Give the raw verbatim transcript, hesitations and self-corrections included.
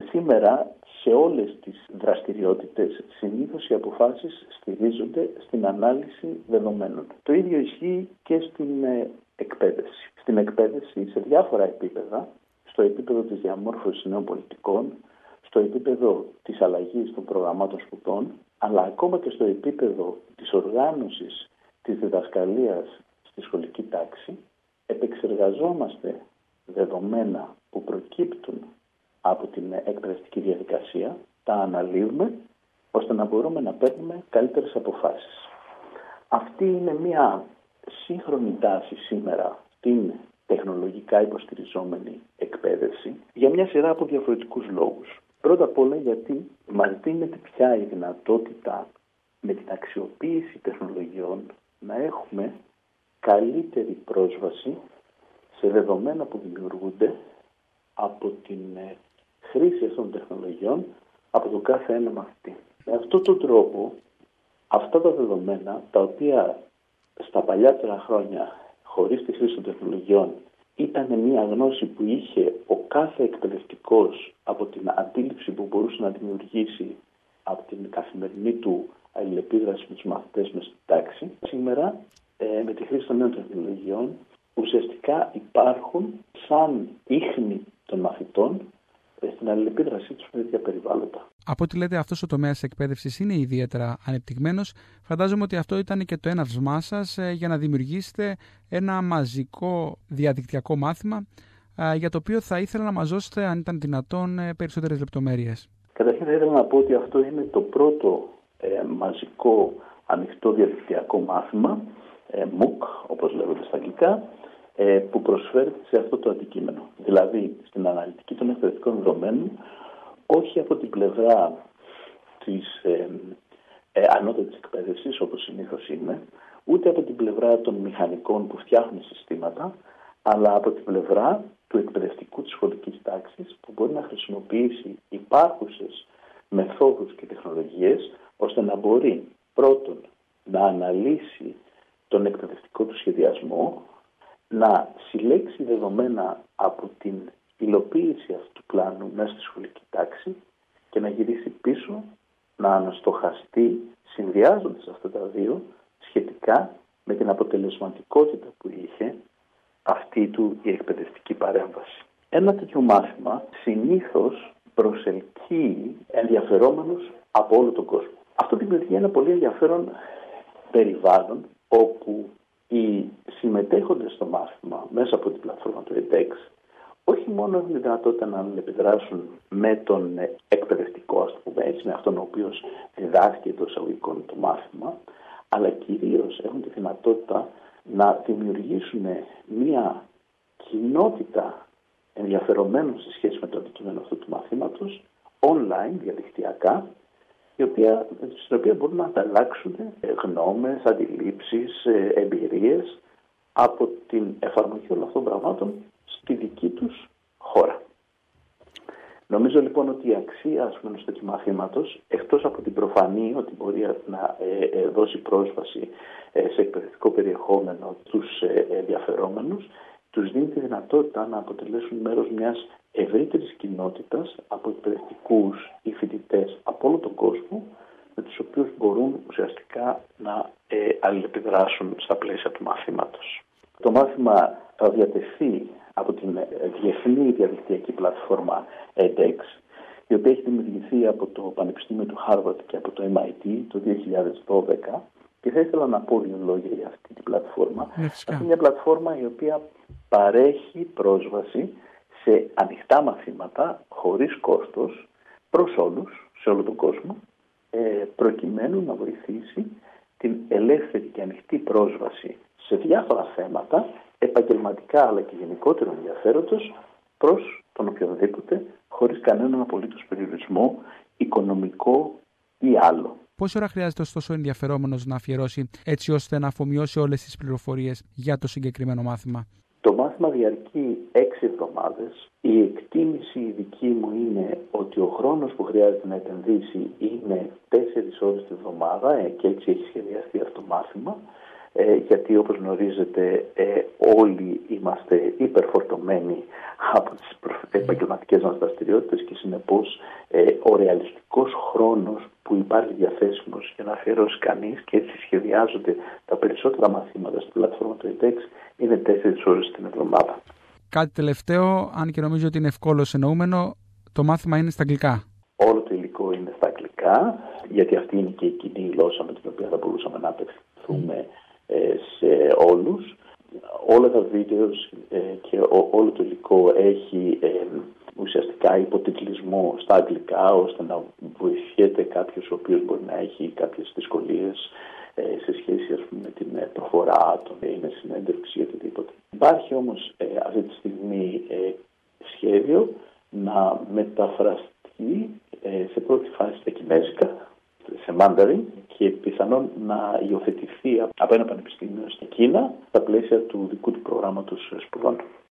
σήμερα σε όλες τις δραστηριότητες συνήθως οι αποφάσεις στηρίζονται στην ανάλυση δεδομένων. Το ίδιο ισχύει και στην ε, εκπαίδευση. Στην εκπαίδευση σε διάφορα επίπεδα, στο επίπεδο της διαμόρφωσης νέων πολιτικών, στο επίπεδο της αλλαγής των προγραμμάτων σπουδών, αλλά ακόμα και στο επίπεδο της οργάνωσης της διδασκαλίας στη σχολική τάξη, επεξεργαζόμαστε δεδομένα που προκύπτουν από την εκπαιδευτική διαδικασία, τα αναλύουμε ώστε να μπορούμε να παίρνουμε καλύτερες αποφάσεις. Αυτή είναι μια σύγχρονη τάση σήμερα στην τεχνολογικά υποστηριζόμενη εκπαίδευση για μια σειρά από διαφορετικούς λόγους. Πρώτα απ' όλα γιατί μας δίνεται πια η δυνατότητα με την αξιοποίηση τεχνολογιών να έχουμε καλύτερη πρόσβαση σε δεδομένα που δημιουργούνται από την χρήση αυτών των τεχνολογιών από το κάθε ένα μαθητή. Με αυτόν τον τρόπο, αυτά τα δεδομένα, τα οποία στα παλιότερα χρόνια, χωρίς τη χρήση των τεχνολογιών, ήταν μια γνώση που είχε ο κάθε εκπαιδευτικός από την αντίληψη που μπορούσε να δημιουργήσει από την καθημερινή του αλληλεπίδραση με τους μαθητές μες στην τάξη. Σήμερα, ε, με τη χρήση των νέων τεχνολογιών, ουσιαστικά υπάρχουν σαν ίχνη των μαθητών στην αλληλεπίδρασή τους με τέτοια περιβάλλοντα. Από ό,τι λέτε, αυτός ο τομέας εκπαίδευσης είναι ιδιαίτερα ανεπτυγμένος. Φαντάζομαι ότι αυτό ήταν και το έναυσμά σας για να δημιουργήσετε ένα μαζικό διαδικτυακό μάθημα, για το οποίο θα ήθελα να μας δώσετε, αν ήταν δυνατόν, περισσότερες λεπτομέρειες. Καταρχήν θα ήθελα να πω ότι αυτό είναι το πρώτο ε, μαζικό ανοιχτό διαδικτυακό μάθημα, ε, μουκ, όπως λέγονται στα αγγλικά, ε, που προσφέρεται σε αυτό το αντικείμενο. Δηλαδή, στην αναλυτική των εκπαιδευτικών δεδομένων, όχι από την πλευρά της ε, ε, ανώτατης εκπαίδευσης, όπως συνήθως είναι, ούτε από την πλευρά των μηχανικών που φτιάχνουν συστήματα, αλλά από την πλευρά του εκπαιδευτικού της σχολικής τάξης, που μπορεί να χρησιμοποιήσει υπάρχουσες μεθόδους και τεχνολογίες, ώστε να μπορεί πρώτον να αναλύσει τον εκπαιδευτικό του σχεδιασμό, να συλλέξει δεδομένα από την υλοποίηση αυτού του πλάνου μέσα στη σχολική τάξη και να γυρίσει πίσω, να αναστοχαστεί, συνδυάζοντας αυτά τα δύο σχετικά με την αποτελεσματικότητα που είχε αυτή του η εκπαιδευτική παρέμβαση. Ένα τέτοιο μάθημα συνήθως προσελκύει ενδιαφερόμενους από όλο τον κόσμο. Αυτό δημιουργεί ένα πολύ ενδιαφέρον περιβάλλον όπου οι συμμετέχοντες στο μάθημα μέσα από την πλατφόρμα του edX όχι μόνο έχουν τη δυνατότητα να επιδράσουν με τον εκπαιδευτικό, ας το πούμε έτσι, με αυτόν ο οποίος διδάσκει εντός εισαγωγικών το μάθημα, αλλά κυρίως έχουν τη δυνατότητα να δημιουργήσουν μια κοινότητα ενδιαφερομένων σε σχέση με το αντικείμενο αυτού του μαθήματος, online, διαδικτυακά, η οποία, στην οποία μπορούν να ανταλλάξουν γνώμες, αντιλήψεις, εμπειρίες από την εφαρμογή όλων αυτών των πραγμάτων στη δική τους χώρα. Νομίζω λοιπόν ότι η αξία ας πούμε, στο μαθήματος, εκτός από την προφανή ότι μπορεί να ε, ε, δώσει πρόσβαση ε, σε εκπαιδευτικό περιεχόμενο τους ε, ενδιαφερόμενους, τους δίνει τη δυνατότητα να αποτελέσουν μέρος μιας ευρύτερης κοινότητας από εκπαιδευτικούς ή φοιτητές από όλο τον κόσμο, με τους οποίους μπορούν ουσιαστικά να ε, αλληλεπιδράσουν στα πλαίσια του μαθήματος. Το μάθημα θα διατεθεί από την διεθνή διαδικτυακή πλατφόρμα edX, η οποία έχει δημιουργηθεί από το Πανεπιστήμιο του Harvard και από το εμ άι τι το δύο χιλιάδες δώδεκα, και θα ήθελα να πω δύο λόγια για αυτή την πλατφόρμα. Αυτή είναι μια πλατφόρμα η οποία παρέχει πρόσβαση σε ανοιχτά μαθήματα χωρίς κόστος προς όλους, σε όλο τον κόσμο, προκειμένου να βοηθήσει την ελεύθερη και ανοιχτή πρόσβαση σε διάφορα θέματα, επαγγελματικά αλλά και γενικότερο ενδιαφέροντος, προς τον οποιοδήποτε, χωρίς κανέναν απολύτως περιορισμό, οικονομικό ή άλλο. Πόση ώρα χρειάζεται ωστόσο ο ενδιαφερόμενος να αφιερώσει έτσι ώστε να αφομοιώσει όλες τις πληροφορίες για το συγκεκριμένο μάθημα? Το μάθημα διαρκεί έξι εβδομάδες. Η εκτίμηση η δική μου είναι ότι ο χρόνος που χρειάζεται να επενδύσει είναι τέσσερις ώρες τη εβδομάδα και έτσι έχει σχεδιαστεί αυτό το μάθημα. ε, γιατί όπως γνωρίζετε ε, όλοι είμαστε υπερφορτωμένοι από τις επαγγελματικές μας δραστηριότητες και συνεπώς ε, ο ρεαλιστικός χρόνος που υπάρχει διαθέσιμος για να αφιερώσει κανείς, και έτσι σχεδιάζονται τα περισσότερα μαθήματα στην πλατφόρμα του edX, είναι τέσσερις ώρες την εβδομάδα. Κάτι τελευταίο, αν και νομίζω ότι είναι ευκόλως εννοούμενο, το μάθημα είναι στα αγγλικά. Όλο το υλικό είναι στα αγγλικά, γιατί αυτή είναι και η κοινή γλώσσα με την οποία θα μπορούσαμε να απευθυνθούμε σε όλους. Όλα τα βίντεο και όλο το υλικό έχει ουσιαστικά υποτιτλισμό στα αγγλικά, ώστε να βοηθιέται κάποιος ο οποίος μπορεί να έχει κάποιες δυσκολίες σε σχέση, ας πούμε, με την προφορά, το είναι συνέντευξη ή οτιδήποτε. Υπάρχει όμως αυτή τη στιγμή σχέδιο να μεταφραστεί σε πρώτη φάση στα κινέζικα, σε Mandarin, και πιθανόν να υιοθετηθεί από ένα πανεπιστήμιο στην Κίνα στα πλαίσια του δικού του προγράμματος σπουδών.